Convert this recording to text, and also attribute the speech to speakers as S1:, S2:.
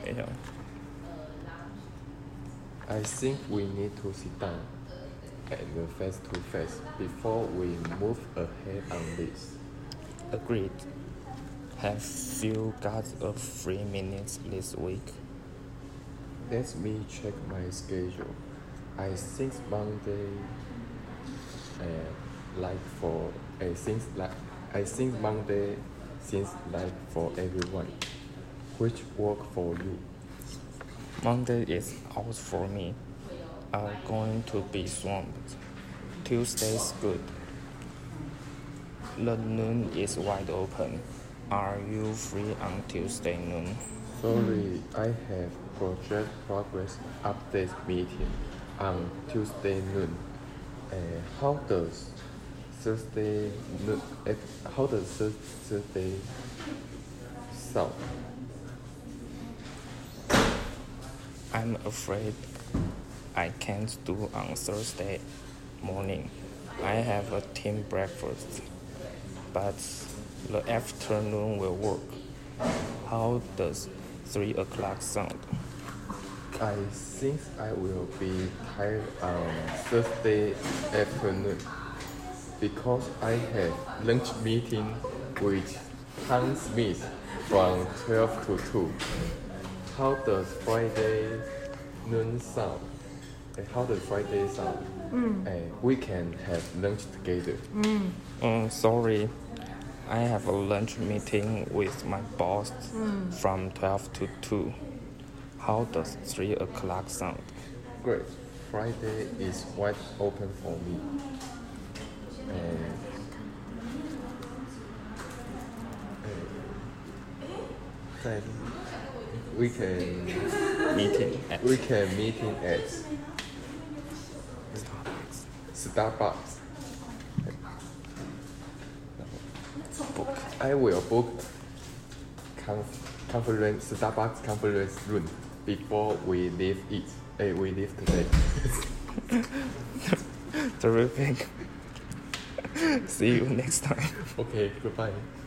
S1: 校。
S2: I think we need to sit down and face to face before we move ahead on this.
S1: Agreed. Have you got a free minutes this week?
S2: Let me check my schedule. I think Monday, I think Monday seems like for everyone. Which work for you?
S1: Monday is out for me. I'm going to be swamped. Tuesday's good. The noon is wide open. Are you free on Tuesday noon?
S2: Sorry, I have project progress update meeting on Tuesday noon. How does Thursday sound?
S1: I'm afraid I can't do on Thursday morning. I have a team breakfast, but the afternoon will work. How does 3 o'clock sound?
S2: I think I will be tired on Thursday afternoon because I have lunch meeting with Tom Smith from 12 to 2. How does Friday noon sound? How does Friday sound? We can have lunch together.
S1: Sorry, I have a lunch meeting with my boss from 12 to 2. How does 3 o'clock sound?
S2: Great. Friday is wide open for me. Then we can
S1: Meeting at
S2: meeting at Starbucks.
S1: book.
S2: I will book Starbucks conference room before we leave today.
S1: Terrific. See you next time.
S2: Okay, goodbye.